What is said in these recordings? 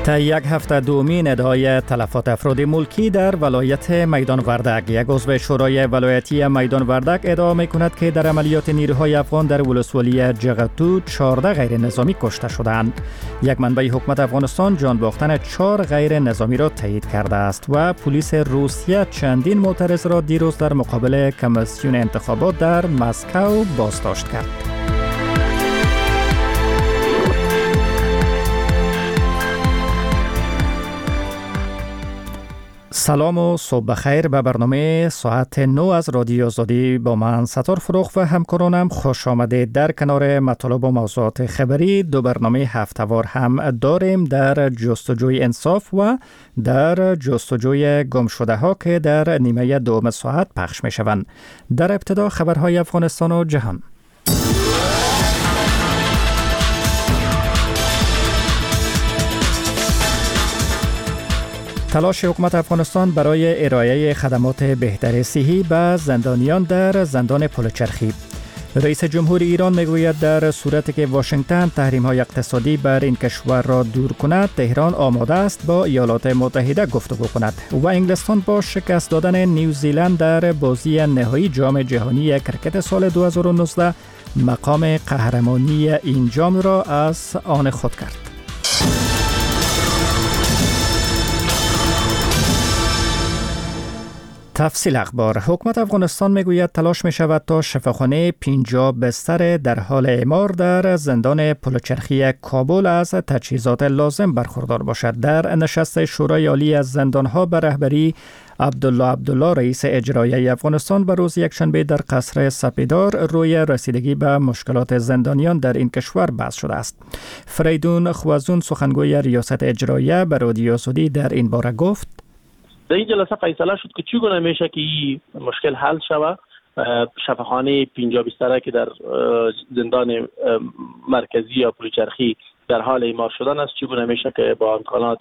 تا یک هفته دومین ادعای تلفات افراد ملکی در ولایت میدان وردک. یک عضو شورای ولایتی میدان وردک ادعا می‌کند که در عملیات نیروهای افغان در ولسوالی جغتو 14 غیر نظامی کشته شدند. یک منبع حکومت افغانستان جان باختن 4 غیر نظامی را تایید کرده است و پلیس روسیه چندین معترض را دیروز در مقابل کمیسیون انتخابات در مسکو بازداشت کرد. سلام و صبح بخیر به برنامه ساعت 9 از رادیو آزادی با من ستار فروخ و همکارانم خوش آمدید. در کنار مطالب و موضوعات خبری دو برنامه هفته‌وار هم داریم، در جستجوی انصاف و در جستجوی گمشده ها که در نیمه دوم ساعت پخش می شوند. در ابتدا خبرهای افغانستان و جهان. تلاش حکومت افغانستان برای ارائه خدمات بهتر صحی به زندانیان در زندان پلچرخی. رئیس جمهور ایران میگوید در صورتی که واشنگتن تحریم‌های اقتصادی بر این کشور را دور کند، تهران آماده است با ایالات متحده گفتگو کند. و انگلستان با شکست دادن نیوزیلند در بازی نهایی جام جهانی کرکت سال 2019 مقام قهرمانی این جام را از آن خود کرد. تفصیل اخبار. حکومت افغانستان میگوید تلاش می شود تا شفاخانه 50 بستر در حال اعمار در زندان پلچرخی کابل از تجهیزات لازم برخوردار باشد. در نشست شورای عالی از زندانها به رهبری عبدالله رئیس اجرایی افغانستان به روز یکشنبه در قصر سپیدار روی رسیدگی به مشکلات زندانیان در این کشور بحث شده است. فریدون خوازون سخنگوی ریاست اجرایی به رادیو آزادی در این باره گفت: در این جلسه فیصله شد که چگونه میشه که این مشکل حل شود. شفاخانه 50 بستره که در زندان مرکزی یا پلچرخی در حال اعمار شدن است، چگونه میشه که با امکانات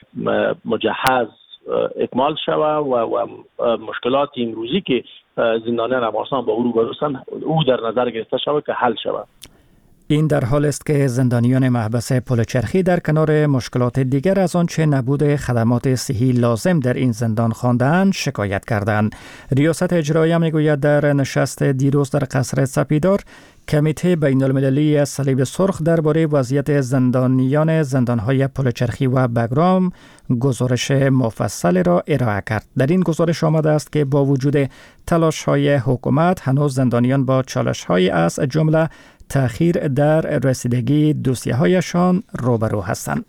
مجهز اکمال شود و مشکلات امروزی که زندانیان افغانستان با او روبرو هستند او در نظر گرفته شود که حل شود. این در حال است که زندانیان محبس پلچرخی در کنار مشکلات دیگر از آنچه نبود خدمات صحی لازم در این زندان خواندند شکایت کردند. ریاست اجرایی میگوید در نشست دیروز در قصر سپیدار کمیته بین المللی صلیب سرخ درباره وضعیت زندانیان زندانهای پلچرخی و بگرام گزارش مفصل را ارائه کرد. در این گزارش آمده است که با وجود تلاش‌های حکومت هنوز زندانیان با چالش‌های از جمله تأخیر در رسیدگی دوسیه‌هایشان روبرو هستند.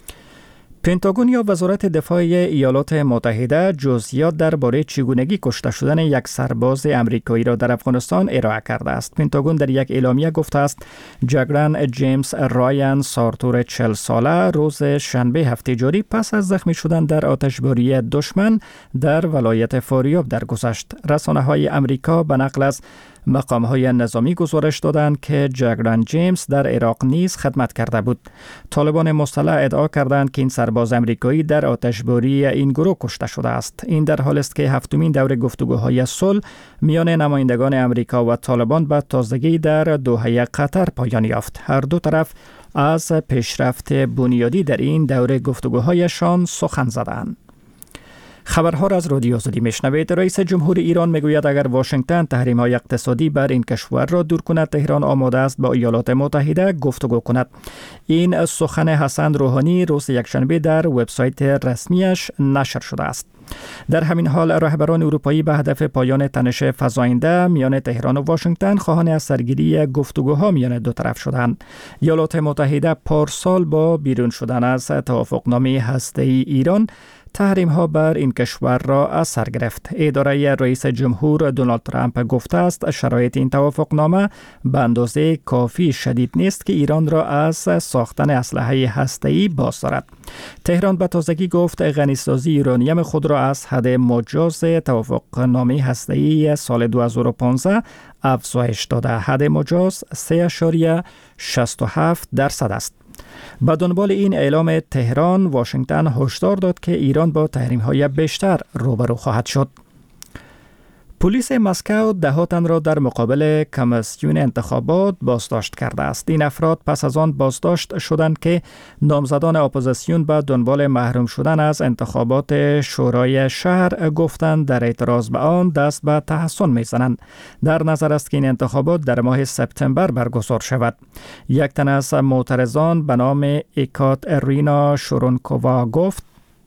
پنتاگون یا وزارت دفاع ایالات متحده جزئیات درباره چگونگی کشته شدن یک سرباز امریکایی را در افغانستان ارائه کرده است. پنتاگون در یک اعلامیه گفته است جگرن جیمز رایان سارتور 40 ساله روز شنبه هفته جاری پس از زخمی شدن در آتشباری دشمن در ولایت فاریاب درگذشت. رسانه‌های امریکا به نقل از مقام‌های نظامی گزارش دادند که جگرن جیمز در عراق نیز خدمت کرده بود. طالبان مسلح ادعا کردند که این سرباز امریکایی در آتشباری این گروه کشته شده است. این در حال است که هفتمین دور گفتگوهای صلح میان نمایندگان امریکا و طالبان به تازگی در دوحه قطر پایان یافت. هر دو طرف از پیشرفت بنیادی در این دور گفتگوهایشان سخن زدند. خبرها را از رادیو آزادی میشنوید. رئیس جمهور ایران میگوید اگر واشنگتن تحریم‌های اقتصادی بر این کشور را دور کند، تهران آماده است با ایالات متحده گفتگو کند. این سخن حسن روحانی روز یکشنبه در وبسایت رسمیش نشر شده است. در همین حال رهبران اروپایی به هدف پایان تنش فزاینده میان تهران و واشنگتن خواهان از سرگیری گفتگوها میان دو طرف شدند. ایالات متحده پارسال با بیرون شدن از توافقنامه هسته‌ای ایران تحریم ها بر این کشور را از سر گرفت. اداره رئیس جمهور دونالد ترامپ گفته است شرایط این توافقنامه به اندازه کافی شدید نیست که ایران را از ساختن اسلحه هسته‌ای باز دارد. تهران به تازگی گفت غنیسازی یورانیم خود را از حد مجاز توافقنامه هسته‌ای سال 2015 افزایش داده. حد مجاز 3.67% است. به دنبال این اعلام تهران، واشنگتن هشدار داد که ایران با تحریم‌های بیشتر روبرو خواهد شد. پلیس مسکو 10 تن را در مقابل کمیسیون انتخابات بازداشت کرده است. این افراد پس از آن بازداشت شدند که نامزدان اپوزیسیون به دنبال محروم شدن از انتخابات شورای شهر گفتند در اعتراض به آن دست به تحسن می‌زنند. در نظر است که این انتخابات در ماه سپتامبر برگزار شود. یک تن از معترضان به نام ایکات ارینا شورونکووا گفت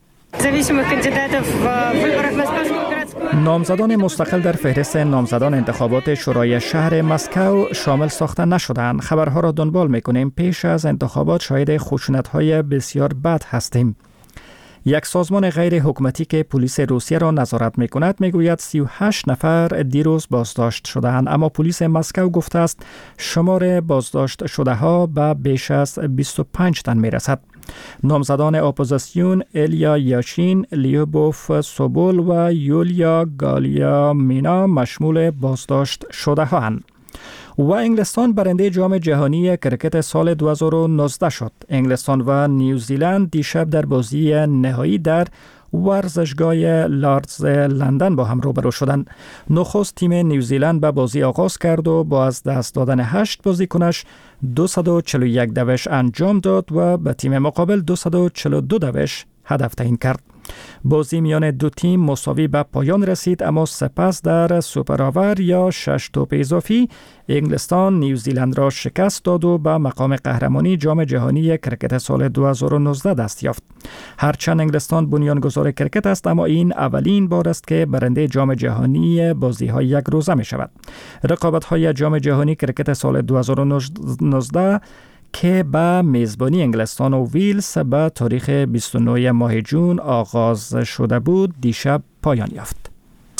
نامزدان مستقل در فهرست نامزدان انتخابات شورای شهر مسکو شامل ساخته نشدند. خبرها را دنبال می‌کنیم. پیش از انتخابات شاهد خشونت‌های بسیار بد هستیم. یک سازمان غیر حکومتی که پلیس روسیه را نظارت می‌کند می‌گوید 38 نفر دیروز بازداشت شده‌اند، اما پلیس مسکو گفته است شمار بازداشت شده‌ها به بیش از 25 تن می‌رسد. نامزدان اپوزیسیون ایلیا یاشین، لیوبوف سوبول و یولیا گالیا مینا مشمول بازداشت شده‌اند. و انگلستان برنده جام جهانی کرکت سال 2019 شد. انگلستان و نیوزیلند دیشب در بازی نهایی در ورزشگاه لاردز لندن با هم روبرو شدند. نخست تیم نیوزیلند به بازی آغاز کرد و با از دست دادن 8 بازیکنش 241 دوش انجام داد و به تیم مقابل 242 دوش هدف تعیین کرد. بازی میان دو تیم مساوی به پایان رسید، اما سپس در سوپر آور یا 6 توپ اضافی انگلستان نیوزیلند را شکست داد و به مقام قهرمانی جام جهانی کرکت سال 2019 دست یافت. هرچند انگلستان بنیانگذار کرکت است، اما این اولین بار است که برنده جام جهانی بازی‌های یک روزه می شود. رقابت‌های جام جهانی کرکت سال 2019 که به میزبانی انگلستان و ویلز به تاریخ 29 ماه جون آغاز شده بود دیشب پایان یافت.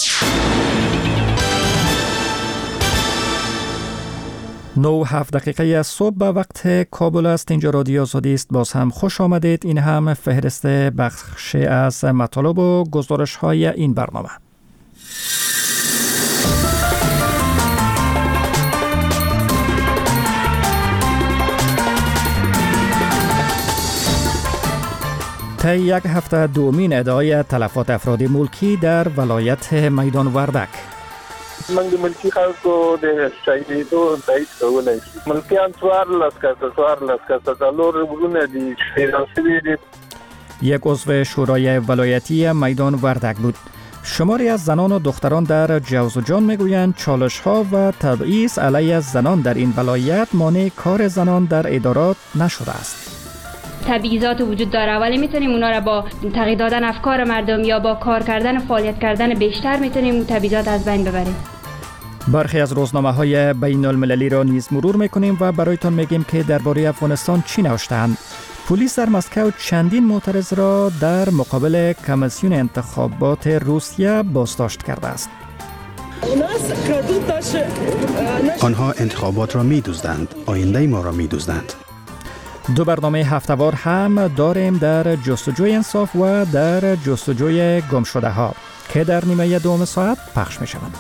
9:07 دقیقه صبح به وقت کابل است. اینجا رادیو آزادی است. باز هم خوش آمدید. این هم فهرست بخش از مطالب و گزارش های این برنامه. طی یک هفته دومین ادعای تلفات افراد ملکی در ولایت میدان وردک. منګ ملکی خلکو د شهیدو دایت کولای شي. ملکیان څوار لاسکته دلور ورونه دي شهیدان دي. یک عضو شورای ولایتی میدان وردک بود. شماری از زنان و دختران در جوزجان میگویند چالش‌ها و تبعیض علیه زنان در این ولایت مانع کار زنان در ادارات نشده است. تبعیضات وجود داره، ولی میتونیم اونا را با تغییر دادن افکار مردم یا با کار کردن فعالیت کردن بیشتر میتونیم اون تبعیضات از بین ببریم. برخی از روزنامه‌های بین المللی را نیز مرور میکنیم و برایتان میگیم که درباره افغانستان چی نوشته‌اند. پلیس در مسکو چندین معترض را در مقابل کمیسیون انتخابات روسیه بازداشت کرده است. آنها انتخابات را می‌دزدند، آینده ما را می‌دزدند. دو برنامه هفته‌وار هم داریم در جستجوی انصاف و در جستجوی گمشده ها که در نیمه دوم ساعت پخش می شوند.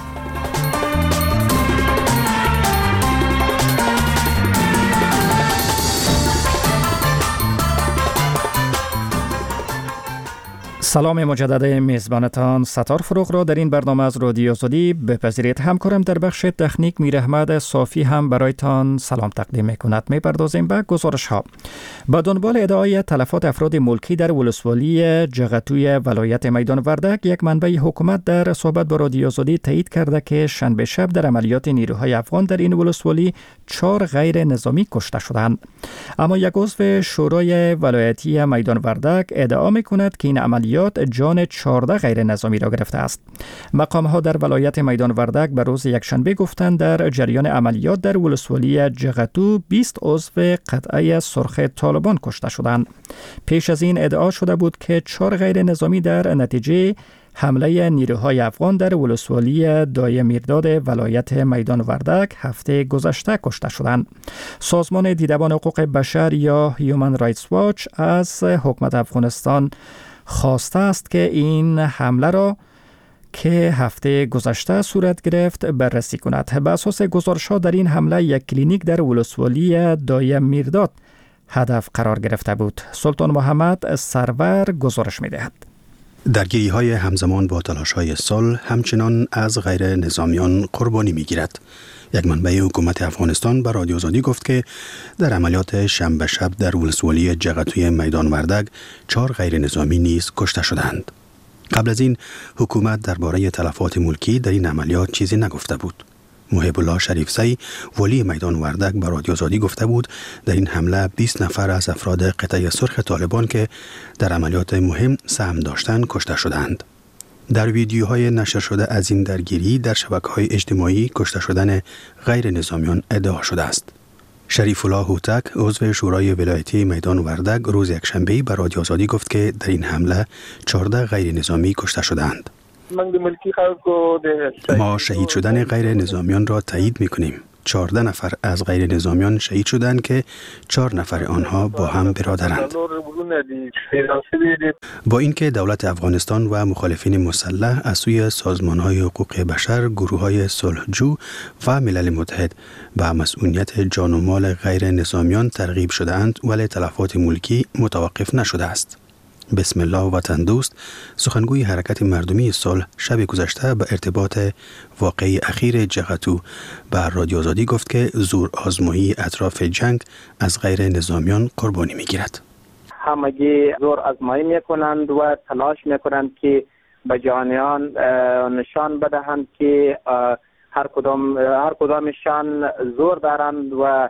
سلام مجدد میزبانتان ستار فروغ را در این برنامه از رادیو آزادی بپذیرید. همکارم در بخش تکنیک میر احمد صافی هم برایتان سلام تقدیم میکند. میپردازیم به گزارش ها. با دنبال ادعای تلفات افراد ملکی در ولسوالی جغتوی ولایت میدان وردک، یک منبع حکومت در صحبت با رادیو آزادی تایید کرده که شنبه شب در عملیات نیروهای افغان در این ولسوالی 4 غیر نظامی کشته شدند. اما یک عضو شورای ولایتی میدان وردک ادعا میکند که این عملیات جان 14 غیر نظامی را گرفته است. مقام ها در ولایت میدان وردک به روز یکشنبه گفتند در جریان عملیات در ولسوالی جغتو 20 عضو قطعه سرخ طالبان کشته شدند. پیش از این ادعا شده بود که 4 غیر نظامی در نتیجه حمله نیروهای افغان در ولسوالی دای میرداد ولایت میدان وردک هفته گذشته کشته شدند. سازمان دیدبان حقوق بشر یا هیومن رایتس واچ از حکومت افغانستان خواسته است که این حمله را که هفته گذشته صورت گرفت بررسی کند. به اساس گزارش‌ها در این حمله یک کلینیک در ولسوالی دای میرداد هدف قرار گرفته بود. سلطان محمد سرور گزارش می‌دهد. درگیری‌های همزمان با تلاش‌های صلح همچنان از غیر نظامیان قربانی می‌گیرد. یک منبع حکومت افغانستان به رادیو آزادی گفت که در عملیات شنبه شب در ولسوالی جغتوی میدان وردک 4 غیر نظامی نیز کشته شدند. قبل از این حکومت درباره تلفات ملکی در این عملیات چیزی نگفته بود. محب الله شریفزی ولی میدان وردک به رادیو آزادی گفته بود در این حمله 20 نفر از افراد قطعه سرخ طالبان که در عملیات مهم سهم داشتند کشته شدند. در ویدیوهای نشر شده از این درگیری در شبکه‌های اجتماعی کشته شدن غیر نظامیان ادعا شده است. شریف الله هوتک عضو شورای ولایتی میدان وردک روز یکشنبه به رادیو آزادی گفت که در این حمله 14 غیر نظامی کشته شدند. ما شهید شدن غیر نظامیان را تایید می‌کنیم. 14 نفر از غیر نظامیان شهید شدند که 4 نفر آنها با هم برادرند. با اینکه دولت افغانستان و مخالفین مسلح از سوی سازمان‌های حقوق بشر، گروه‌های صلحجو و ملل متحد به مسئولیت جان و مال غیر نظامیان ترغیب شده‌اند، ولی تلفات ملکی متوقف نشده است. بسم الله وطن دوست سخنگوی حرکت مردمی صلح شب گذشته به ارتباط واقعی اخیر جغتو به رادیو آزادی گفت که زور آزمایی اطراف جنگ از غیر نظامیان قربانی میگیرد. همگی زور آزمایی میکنند و تلاش میکنند که به جهانیان نشان بدهند که هر کدامشان زور دارند و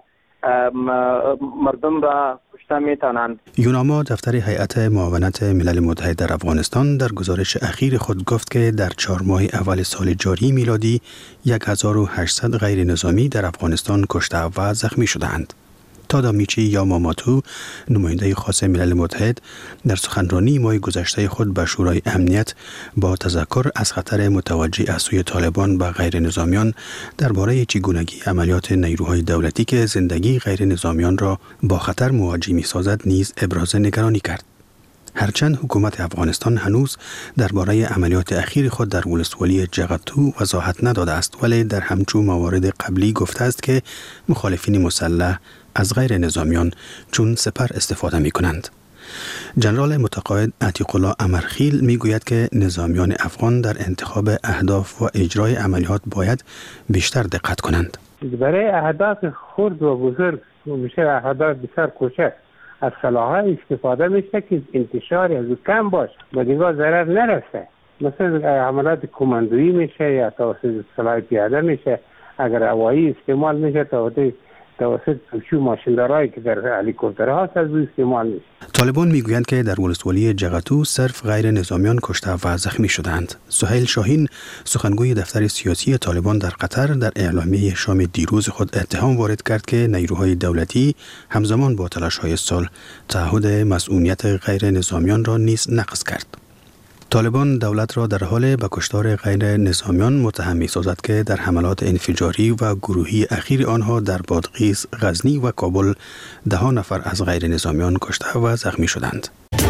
مردم را کشته میتونند. یوناما دفتر هیئت معاونت ملل متحد در افغانستان در گزارش اخیر خود گفت که در 4 ماه اول سال جاری میلادی 1800 غیر نظامی در افغانستان کشته و زخمی شدند. تادامیچی یاماماتو نماینده خاص ملل متحد در سخنرانی ماه گذشته خود به شورای امنیت با تذکر از خطر متوجه از سوی طالبان به غیر نظامیان درباره چگونگی عملیات نیروهای دولتی که زندگی غیر نظامیان را با خطر مواجه می‌سازد نیز ابراز نگرانی کرد. هرچند حکومت افغانستان هنوز درباره عملیات اخیر خود در ولسوالی جغتو وضاحت نداده است، ولی در همچون موارد قبلی گفته است که مخالفین مسلح از غیر نظامیان چون سپر استفاده می کنند. جنرال متقاعد عتیق الله امرخیل می گوید که نظامیان افغان در انتخاب اهداف و اجرای عملیات باید بیشتر دقت کنند. برای اهداف خرد و بزرگ و میشه اهداف بسیار کوچک از سلاح‌های استفاده میشه که انتشار از کم باشه و دیگه ضرر نرسه. مثلا عملیات کماندویی میشه یا توسط سلاح پیاده میشه، اگر هوایی استعمال میشه توسط ماشیندارایی که در هلیکوپترها هست از استعمال میشه. طالبان میگویند که در ولسوالی جغتو صرف غیر نظامیان کشته و زخمی شدند. سهیل شاهین سخنگوی دفتر سیاسی طالبان در قطر در اعلامیه شام دیروز خود اتهام وارد کرد که نیروهای دولتی همزمان با تلاش‌های صلح تعهد مسئولیت غیر نظامیان را نیز نقض کرد. طالبان دولت را در حال به کشتار غیر نظامیان متهم می‌سازد که در حملات انفجاری و گروهی اخیر آنها در بادغیس، غزنی و کابل 10 نفر از غیر نظامیان کشته و زخمی شدند.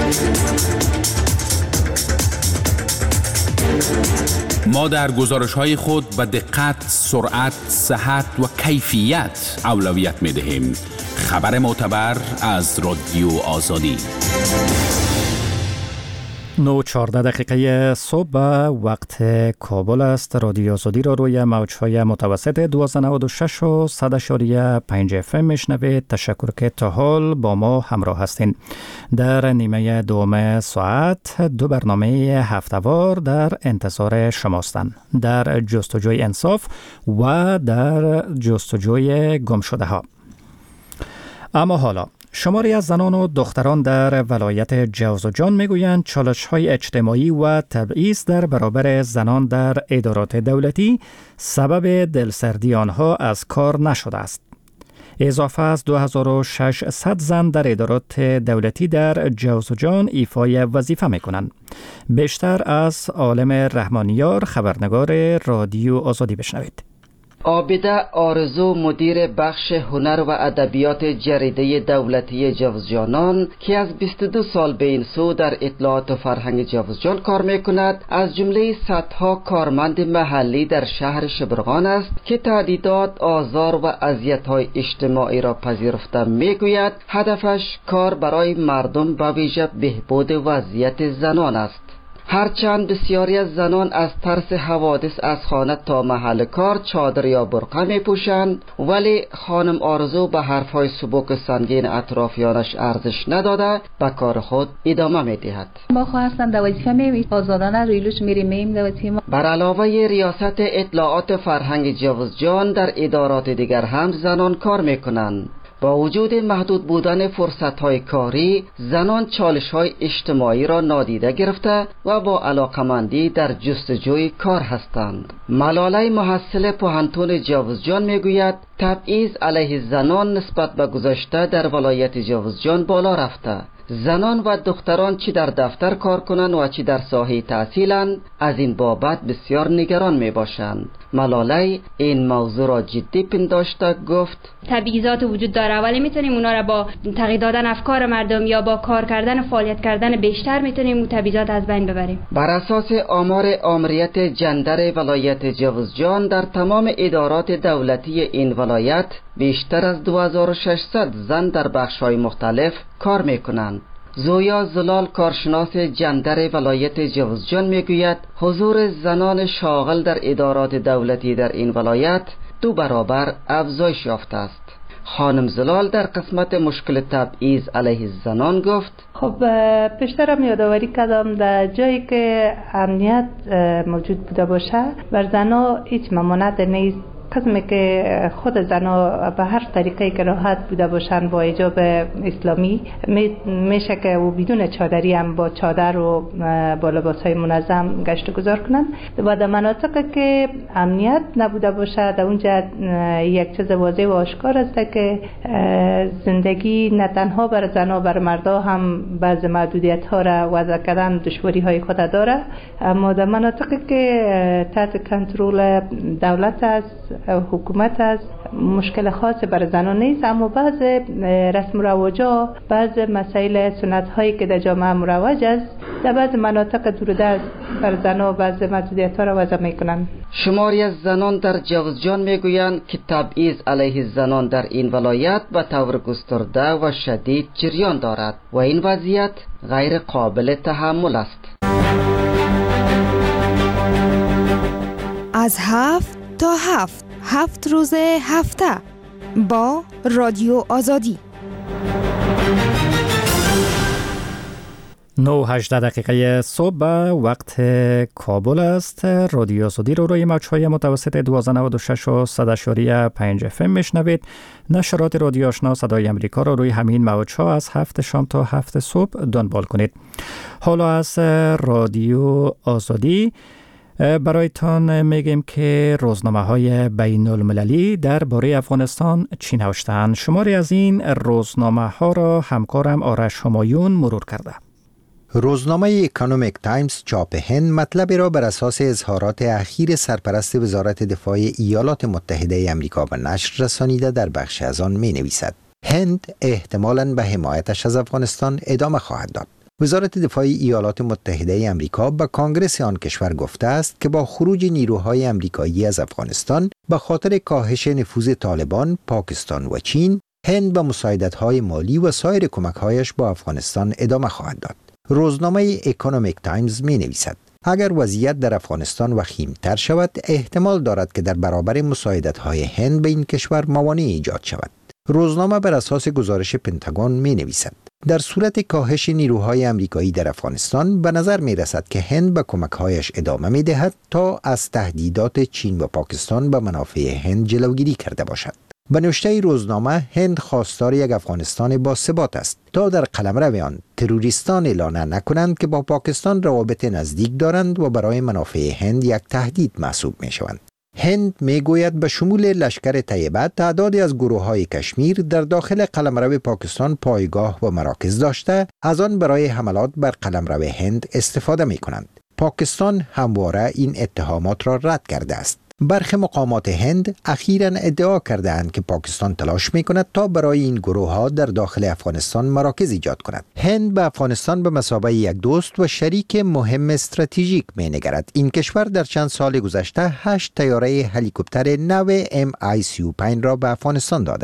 ما در گزارش‌های خود به دقت، سرعت، صحت و کیفیت اولویت می‌دهیم. خبر معتبر از رادیو آزادی. 9:14 دقیقه صبح وقت کابل است. رادیو آزادی را روی موج‌های متوسط 1296 و 100.5 FM میشنوید. تشکر که تا حال با ما همراه هستین. در نیمه دوم ساعت 2 برنامه هفته‌وار در انتظار شماستند. در جستجوی انصاف و در جستجوی گمشده ها. اما حالا شماری از زنان و دختران در ولایت جوزجان میگویند چالش‌های اجتماعی و تبعیض در برابر زنان در ادارات دولتی سبب دلسردی آنها از کار نشده است. اضافه از 2600 زن در ادارات دولتی در جوزجان ایفای وظیفه میکنند. بیشتر از عالم رحمانیار خبرنگار رادیو آزادی بشنوید. عابده آرزو مدیر بخش هنر و ادبیات جریده دولتی جوزجانان که از 22 سال به این سو در اطلاعات و فرهنگ جوزجان کار میکند، از جمله صدها کارمند محلی در شهر شبرغان است که تهدیدات، آزار و اذیت‌های اجتماعی را پذیرفته. میگوید هدفش کار برای مردم و ویژه بهبود وضعیت زنان است. هرچند بسیاری از زنان از ترس حوادث از خانه تا محل کار چادر یا برقع می پوشند، ولی خانم آرزو به حرفهای سبک سنگین اطرافیانش ارزش نداده به کار خود ادامه می دهد. ما خواستم در وظیفه می آزادانه رویلوش میریم در وظیفه ما. بر علاوه ریاست اطلاعات فرهنگ جوزجان در ادارات دیگر هم زنان کار می کنند. با وجود محدود بودن فرصت‌های کاری، زنان چالش‌های اجتماعی را نادیده گرفته و با علاقمندی در جستجوی کار هستند. ملاله محصل پوهنتون جوزجان میگوید تبعیض علیه زنان نسبت به گذشته در ولایت جوزجان بالا رفته. زنان و دختران چی در دفتر کار کنند و چی در ساحه تحصیلند، از این بابت بسیار نگران می باشند. ملاله این موضوع را جدی پنداشته گفت تبعیضات وجود داره، ولی میتونیم اونا را با تغییر دادن افکار مردم یا با کار کردن و فعالیت کردن بیشتر میتونیم اون تبعیضات از بین ببریم. بر اساس آمار آمریت جندر ولایت جوزجان در تمام ادارات دولتی این ولایت بیشتر از 2600 زن در بخش‌های مختلف کار میکنند. زویا زلال کارشناس جندر ولایت جوزجان میگوید حضور زنان شاغل در ادارات دولتی در این ولایت 2 برابر افزایش یافته است. خانم زلال در قسمت مشکل تبعیض علیه زنان گفت خب پیشترم یادآوری کردم در جایی که امنیت موجود بوده باشه بر زنها هیچ ممانعت نیست. قسمی که خود زنها به هر طریقی که راحت بوده باشند با حجاب اسلامی میشه که و بدون چادری هم با چادر و با لباسهای منظم گشت گذار کنند و در مناطقی که امنیت نبوده باشه در اونجا یک چیز واضح و آشکار است که زندگی نه تنها بر زنها بر مردا هم بعض محدودیت ها را وضع کردن دشواری های خود داره، اما در مناطقی که تحت کنترل دولت است حکومت است مشکل خاصی برای زنان نیست، اما بعض رسم و رواجا بعض مسائل سنت هایی که در جامعه مروج است در بعض مناطق دوردست بر زنان بعض محدودیت ها را وضع میکنند. شماری از زنان در جوزجان میگویند که تبعیض علیه زنان در این ولایت به طور گسترده و شدید جریان دارد و این وضعیت غیر قابل تحمل است. از 7 تا 7 روز هفته با رادیو آزادی. 9:18 دقیقه صبح وقت کابل است. رادیو آزادی رو روی موج‌های متوسط 1296 و 100.5 FM میشنوید. نشرات رادیو آشنا صدای امریکا رو روی همین موج‌ها از 7 شام تا 7 صبح دنبال کنید. حالا از رادیو آزادی برایتان میگیم که روزنامه‌های بین المللی درباره افغانستان چی نوشتند. شماری از این روزنامه‌ها را همکارم آرش همایون مرور کرده. روزنامه اکونومیک تایمز چاپ هند مطلبی را بر اساس اظهارات اخیر سرپرست وزارت دفاع ایالات متحده آمریکا به نشر رسانیده در بخش از آن می نویسد هند احتمالاً به حمایتش از افغانستان ادامه خواهد داد. وزارت دفاع ایالات متحده آمریکا به کانگرس آن کشور گفته است که با خروج نیروهای آمریکایی از افغانستان به خاطر کاهش نفوذ طالبان، پاکستان و چین، هند به مساعدت‌های مالی و سایر کمک‌هایش با افغانستان ادامه خواهد داد. روزنامه اکونومیک تایمز می‌نویسد اگر وضعیت در افغانستان وخیم‌تر شود، احتمال دارد که در برابر مساعدت‌های هند به این کشور موانع ایجاد شود. روزنامه بر اساس گزارش پنتاگون می‌نویسد در صورت کاهش نیروهای آمریکایی در افغانستان به نظر می رسد که هند به کمک‌هایش ادامه می دهد تا از تهدیدات چین و پاکستان به منافع هند جلوگیری کرده باشد. به نوشته روزنامه هند خواستار یک افغانستان با ثبات است تا در قلمرو آن تروریستان اعلان نکنند که با پاکستان روابط نزدیک دارند و برای منافع هند یک تهدید محسوب می شوند. هند میگوید به شمول لشکر طیبه تعدادی از گروه‌های کشمیر در داخل قلمرو پاکستان پایگاه و مراکز داشته از آن برای حملات بر قلمرو هند استفاده می‌کنند. پاکستان همواره این اتهامات را رد کرده است. برخی مقامات هند اخیراً ادعا کرده‌اند که پاکستان تلاش می‌کند تا برای این گروه‌ها در داخل افغانستان مراکز ایجاد کند. هند به افغانستان به مثابه یک دوست و شریک مهم استراتژیک می‌نگرد. این کشور در چند سال گذشته 8 طیاره هلیکوپتر نو MI-35 را به افغانستان داده است.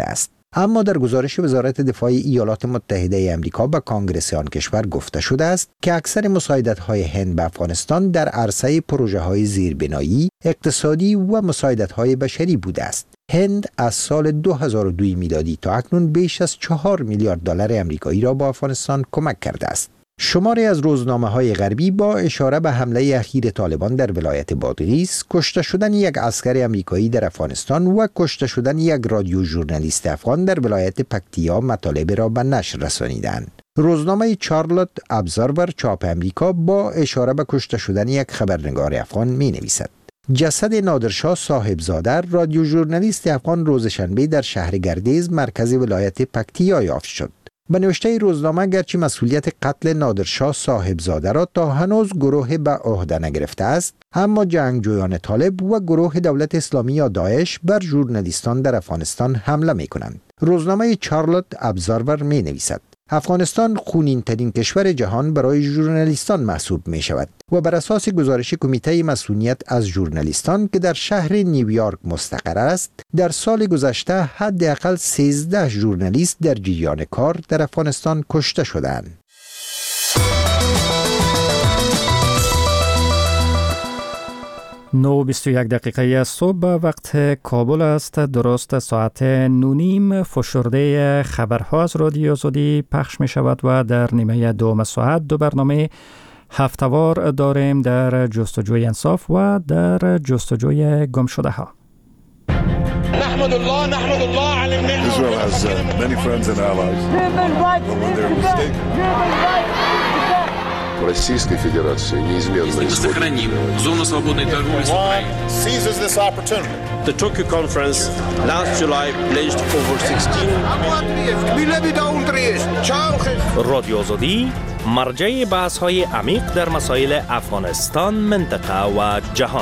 اما در گزارش وزارت دفاع ایالات متحده آمریکا به کانگرس آن کشور گفته شده است که اکثر مساعدت‌های هند به افغانستان در عرصه پروژه‌های زیربنایی، اقتصادی و مساعدت‌های بشری بوده است. هند از سال 2002 میلادی تا اکنون بیش از 4 میلیارد دلار آمریکایی را با افغانستان کمک کرده است. شماری از روزنامه‌های غربی با اشاره به حمله اخیر طالبان در ولایت بادغیس، کشته شدن یک عسکر آمریکایی در افغانستان و کشته شدن یک رادیو ژورنالیست افغان در ولایت پکتیا مطالب را به نشر رسانیدند. روزنامه چارلوت ابزرور چاپ آمریکا با اشاره به کشته شدن یک خبرنگار افغان می‌نویسد: جسد نادرشاه صاحبزاده رادیو ژورنالیست افغان روز شنبه در شهر گردیز مرکز ولایت پکتیا یافت شد. به نوشته روزنامه گرچه مسئولیت قتل نادرشاه صاحبزاده را تا هنوز گروه به عهده نگرفته است، اما جنگجویان طالب و گروه دولت اسلامی یا داعش بر ژورنالیستان در افغانستان حمله می کنند. روزنامه چارلوت ابزرور می نویسد: افغانستان خونین ترین کشور جهان برای ژورنالیستان محسوب می شود و بر اساس گزارش کمیته مسئولیت از ژورنالیستان که در شهر نیویورک مستقر است، در سال گذشته حداقل 13 ژورنالیست در جریان کار در افغانستان کشته شدند. 9:21 دقیقه صبح وقت کابل است. درست ساعت 9:30 فشرده خبرها از رادیو آزادی پخش می شود و در نیمه دوم ساعت دو برنامه هفته‌وار داریم در جستجوی انصاف و در جستجوی گم شده ها. نحمد الله على النعمة. Israel has many friends and allies. When they're mistaken. Российской Федерации неизменно сохраним зону свободной торговли с Украиной. Seizes this opportunity. The Tokyo conference last July pledged over 16 رادیو آزادی مرجع بحث‌های عمیق در مسائل افغانستان، منطقه و جهان.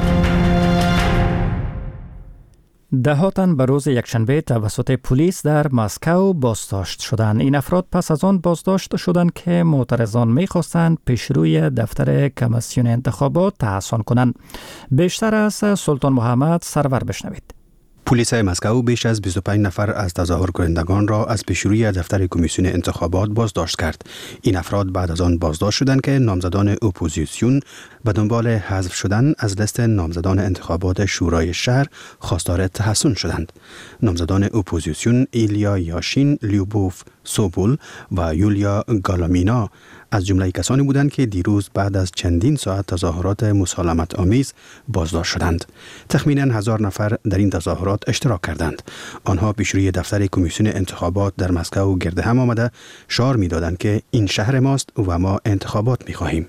ده تن به روز یکشنبه توسط پلیس در مسکو بازداشت شدند. این افراد پس از آن بازداشت شدند که معترضان می‌خواستند پیشروی دفتر کمیسیون انتخابات تحسن کنند. بیشتر از سلطان محمد سرور بشنوید. پلیس مسکو بیش از 25 نفر از تظاهر کنندگان را از پیشروی دفتر کمیسیون انتخابات بازداشت کرد. این افراد بعد از آن بازداشت شدند که نامزدان اپوزیسیون به دنبال حذف شدن از لیست نامزدان انتخابات شورای شهر خواستار تحسن شدند. نامزدان اپوزیسیون ایلیا یاشین، لیوبوف سوبول و یولیا گالامینا از جمله کسانی بودند که دیروز بعد از چندین ساعت تظاهرات مسالمت آمیز بازداشت شدند. تخمیناً 1000 نفر در این تظاهرات اشتراک کردند. آنها پیشروی دفتر کمیسیون انتخابات در مسکو گرد هم آمده شعار می‌دادند که این شهر ماست و ما انتخابات می‌خواهیم.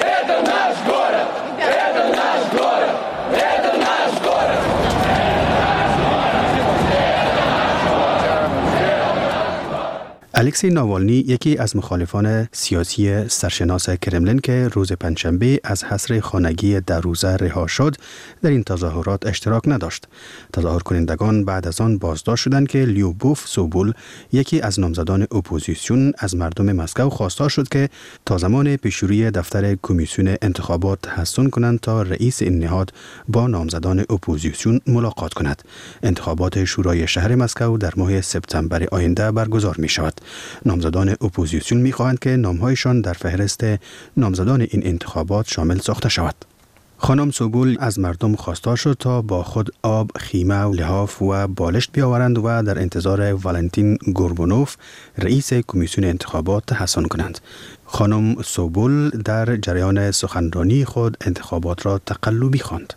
الکسی ناوالنی یکی از مخالفان سیاسی سرشناس کرملین که روز پنجشنبه از حصر خانگی در روزه رها شد در این تظاهرات اشتراک نداشت. تظاهر کنندگان بعد از آن بازداشت شدند که لیوبوف سوبول یکی از نامزدان اپوزیسیون از مردم مسکو خواستار شد که تا زمان پیشروی دفتر کمیسیون انتخابات تحسن کنند تا رئیس این نهاد با نامزدان اپوزیسیون ملاقات کند. انتخابات شورای شهر مسکو در ماه سپتامبر آینده برگزار می شود. نامزدان اپوزیسیون می‌خواهند که نام‌هایشان در فهرست نامزدان این انتخابات شامل ساخته شود. خانم سوبول از مردم خواستار شد تا با خود آب، خیمه و لحاف و بالشت بیاورند و در انتظار والنتین گوربونوف رئیس کمیسیون انتخابات تحسن کنند. خانم سوبول در جریان سخنرانی خود انتخابات را تقلبی خواند.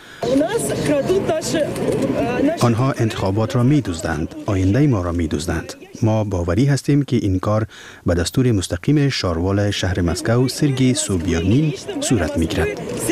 آنها انتخابات را می‌دزدند، آینده ما را می‌دزدند. ما باوری هستیم که این کار به دستور مستقیم شاروال شهر مسکو سرگئی سوبیانین صورت می‌گیرد.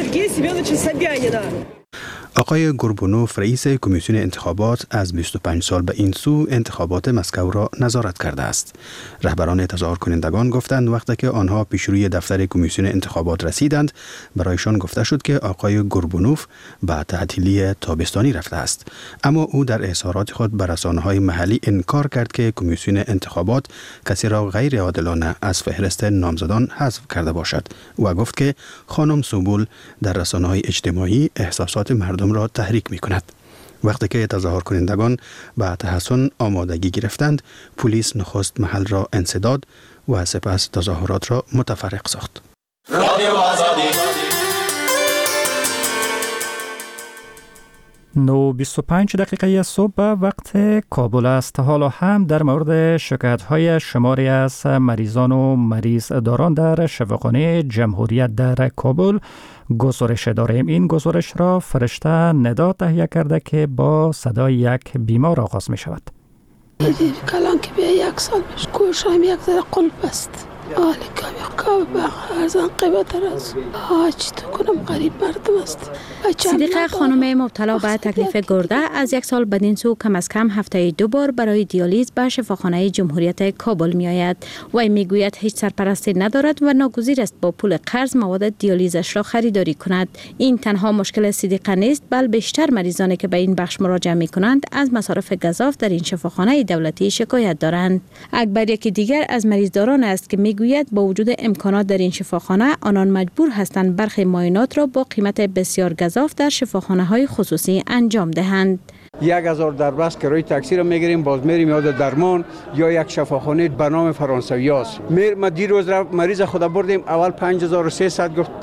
آقای گوربونوف رئیس کمیسیون انتخابات از 25 سال به این سو انتخابات مسکو را نظارت کرده است. رهبران تظاهر کنندگان گفتند وقتی که آنها پیشروی دفتر کمیسیون انتخابات رسیدند برایشان گفته شد که آقای گوربونوف به تعطیلی تابستانی رفته است. اما او در اظهارات خود به رسانه‌های محلی انکار کرد که کمیسیون انتخابات کسی را غیر عادلانه از فهرست نامزدان حذف کرده باشد و گفت که خانم سوبول در رسانه‌های اجتماعی احساسات مردم را تحریک می کند. وقتی که تظاهر کنندگان به تحسن آمادگی گرفتند، پلیس نخست محل را انسداد و سپس تظاهرات را متفرق ساخت. 9:25 دقیقه صبح وقت کابل است. حالا هم در مورد شکایت‌های شماری از مریضان و مریض داران در شفاخانه جمهوریت در کابل گزارش داریم. این گزارش را فرشته ندا تهیه کرده که با صدای یک بیمار آغاز می شود. کلان که بیا 1 سال پیش گوشم یک ذره قلب است. حالی که ارزان قیبتر از چی تو کنم غریب مردم است. صدیقه خانم مبتلا به تکلیف گرده از 1 سال بدین سو کم از کم هفته 2 بار برای دیالیز به شفاخانه جمهوریت کابل می آید. وی می گوید هیچ سرپرستی ندارد و ناگزیر است با پول قرض مواد دیالیزش را خریداری کند. این تنها مشکل صدیقه نیست، بل بیشتر مریضانی که به این بخش مراجعه می کنند از مصارف گزاف در این شفاخانه دولتی شکایت دارند. اکبر یکی دیگر از مریضداران است که می گوید با وجود امکانات در این شفاخانه آنان مجبور هستند برخی معاینات را با قیمت بسیار گزاف در شفاخانه های خصوصی انجام دهند. 1000 در بس که روی تاکسی رو میگیریم، باز میریم یاد درمان یا یک شفاخانه به نام فرانسوی است. ما دیروز مریض خدا بردیم، اول 5300 گفت،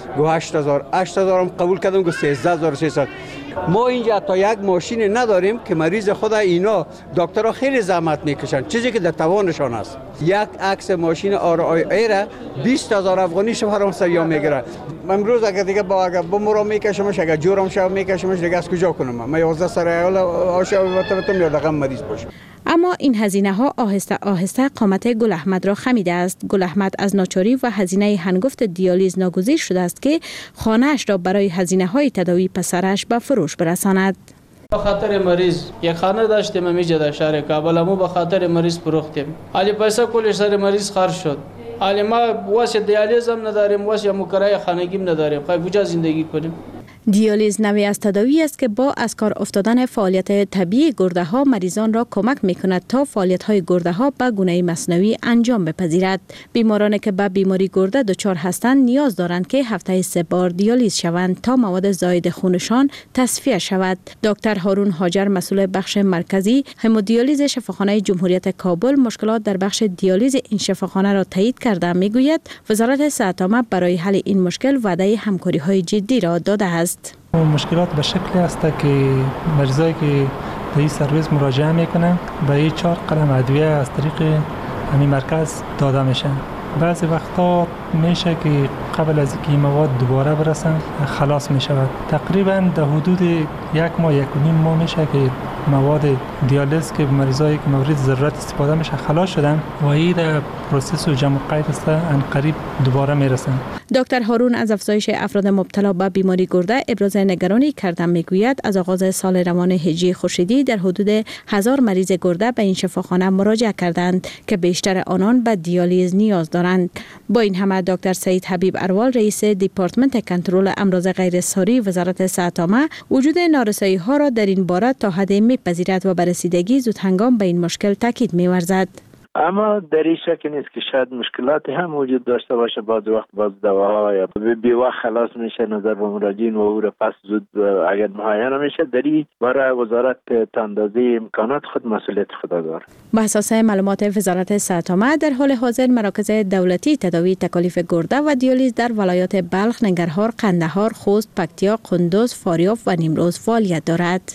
8000 هم قبول کردم، گفت 13300. ما اینجا تا یک ماشین نداریم که مریض خدا اینا دکترها خیلی زحمت میکشن، چیزی که در توانشان است. یک عکس ماشین RIA را 20000 افغانی فرانسوی میگیره. امروز اگر دیگه با مرا میکشمش، اگر جورم شو میکشمش، دیگه از کجا کنم؟ من 11 سر آشا وقتم یا دقیقا مریض باشم. اما این هزینه ها آهسته آهسته قامت گل احمد را خمیده است. گل احمد از ناچاری و هزینه هنگفت دیالیز ناگزیر شده است که خانه‌اش را برای هزینه های تداوی پسرش به فروش برساند. به خاطر مریض یک خانه داشتیم امیجا در شهر کابل، ما به خاطر مریض فروختیم. حالی پیسه کلش سر مریض خرج شد. حالی ما واسه دیالیز هم نداریم، واسه مکرای خانگیم نداریم. خب کجا زندگی کنیم؟ دیالیز نوعی از تداوی است که با از کار افتادن فعالیت طبیعی گرده ها مریضان را کمک می کند تا فعالیت های گرده ها به گونه مصنوعی انجام بپذیرد. بیمارانی که به بیماری گرده دچار هستند نیاز دارند که هفته 3 بار دیالیز شوند تا مواد زاید خونشان تصفیه شود. دکتر هارون هاجر مسئول بخش مرکزی همودیالیز شفاخانه جمهوریت کابل مشکلات در بخش دیالیز این شفاخانه را تایید کرده میگوید وزارت صحت عامه برای حل این مشکل وعده همکاری های جدی را داده است. مشکلات به شکلی است که مریضایی که به این سرویس مراجعه میکنن به این 4 قلم ادویه از طریق همین مرکز داده میشن. بعضی وقتا میشه که قبل از اینکه این مواد دوباره برسن خلاص میشود. تقریبا در حدود 1 ماه 1.5 ماه میشه که مواد دیالیز که مریضایی که مورد ضرورت استفاده میشه خلاص شدن و این در پروسس و جمع قید است ان قریب دوباره میرسن. دکتر هارون از افزایش افراد مبتلا به بیماری گرده ابراز نگرانی کرده میگوید از آغاز سال روان هجری خورشیدی در حدود 1000 مریض گرده به این شفاخانه مراجعه کردند که بیشتر آنان به دیالیز نیاز دارند. با این همه دکتر سعید حبیب اروال رئیس دپارتمنت کنترل امراض غیر ساری وزارت صحت عامه وجود نارسایی ها را در این باره تا حد میپذیرد و بررسیدگی زود هنگام به این مشکل تاکید می‌ورزد. اما در این شک نیست که شاید مشکلاتی هم وجود داشته باشه، بعض وقت باز دواها یا بی وقت خلاص میشه نظر به مراجعین و او را پس زود اگر معاینه میشه. در این برای وزارت تا اندازه امکانات خود مسئولیت خود داره. به اساس معلومات وزارت صحت عامه در حال حاضر مراکز دولتی تداوی تکالیف گرده و دیالیز در ولایات بلخ، ننگرهار، قندهار، خوست، پکتیا، قندوز، فاریاب و نیمروز فعالیت دارد.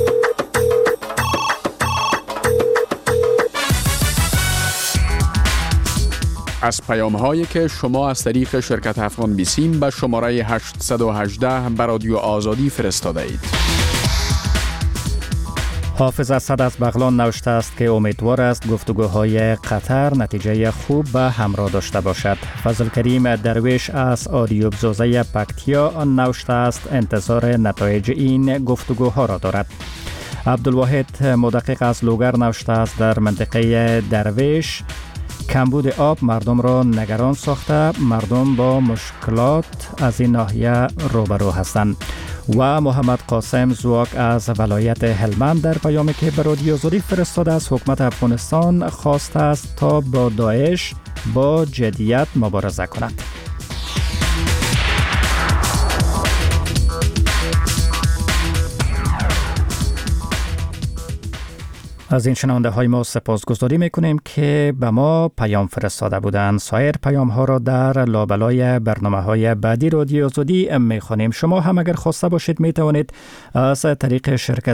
از پیام‌هایی که شما از طریق شرکت افغان بیسیم به شماره 818 به رادیو آزادی فرستاده اید. حافظ اسد از بغلان نوشته است که امیدوار است گفتگوهای قطر نتیجه خوب به همراه داشته باشد. فضل کریم درویش از آریوب زوزه پکتیا نوشته است انتظار نتایج این گفتگوها را دارد. عبدالواحد مدقق از لوگر نوشته است در منطقه درویش کمبود آب مردم را نگران ساخته، مردم با مشکلات از این ناحیه روبرو هستند. و محمد قاسم زواک از ولایت هلمند در پیامی که به رادیو آزادی فرستاده از حکومت افغانستان خواسته است تا با داعش با جدیت مبارزه کند. از این شنونده های ما سپاسگزاری میکنیم که به ما پیام فرستاده بودند. سایر پیام ها را در لابلای برنامه های بعدی رادیو آزادی میخوانیم. شما هم اگر خواسته باشید میتوانید از طریق شرکت